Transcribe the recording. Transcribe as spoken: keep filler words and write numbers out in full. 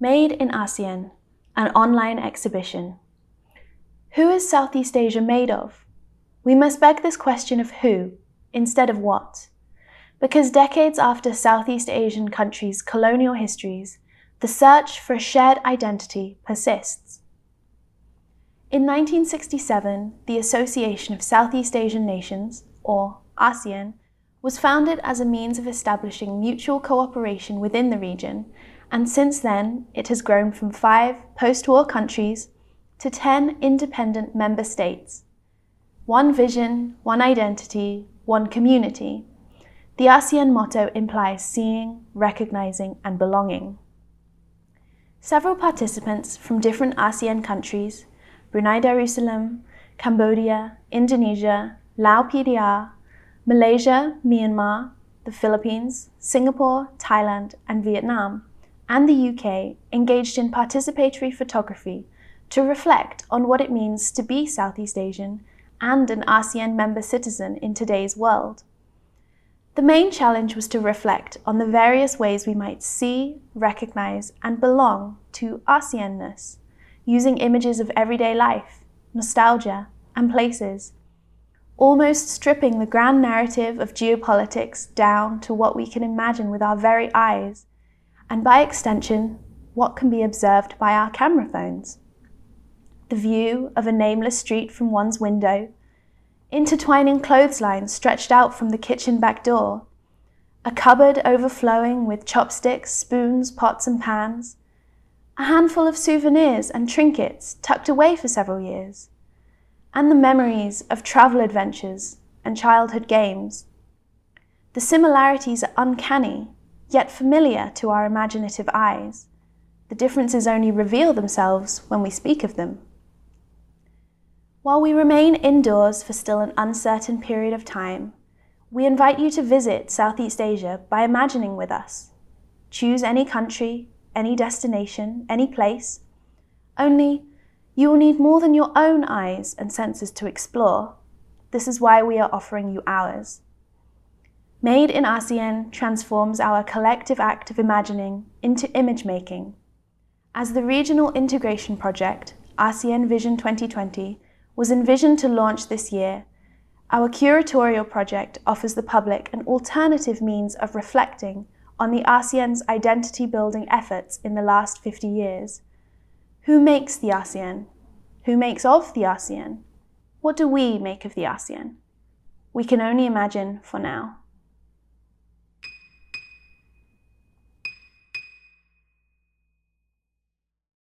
Made in ASEAN, an online exhibition. Who is Southeast Asia made of? We must beg this question of who, instead of what. Because decades after Southeast Asian countries' colonial histories, the search for a shared identity persists. In nineteen sixty-seven, the Association of Southeast Asian Nations, or ASEAN, was founded as a means of establishing mutual cooperation within the region, and since then it has grown from five post-war countries to ten independent member states. One vision, one identity, one community. The ASEAN motto implies seeing, recognizing, and belonging. Several participants from different ASEAN countries, Brunei Darussalam, Cambodia, Indonesia, Laos P D R, Malaysia, Myanmar, the Philippines, Singapore, Thailand, and Vietnam, and the U K engaged in participatory photography to reflect on what it means to be Southeast Asian and an ASEAN member citizen in today's world. The main challenge was to reflect on the various ways we might see, recognize, and belong to ASEAN-ness, using images of everyday life, nostalgia, and places, almost stripping the grand narrative of geopolitics down to what we can imagine with our very eyes, and by extension, what can be observed by our camera phones. The view of a nameless street from one's window, intertwining clotheslines stretched out from the kitchen back door, a cupboard overflowing with chopsticks, spoons, pots and pans, a handful of souvenirs and trinkets tucked away for several years, and the memories of travel adventures and childhood games. The similarities are uncanny, yet familiar to our imaginative eyes. The differences only reveal themselves when we speak of them. While we remain indoors for still an uncertain period of time, we invite you to visit Southeast Asia by imagining with us. Choose any country, any destination, any place. Only, you will need more than your own eyes and senses to explore. This is why we are offering you ours. Made in ASEAN transforms our collective act of imagining into image making. As the regional integration project, ASEAN Vision twenty twenty, was envisioned to launch this year, our curatorial project offers the public an alternative means of reflecting on the ASEAN's identity-building efforts in the last fifty years. Who makes the ASEAN? Who makes of the ASEAN? What do we make of the ASEAN? We can only imagine for now.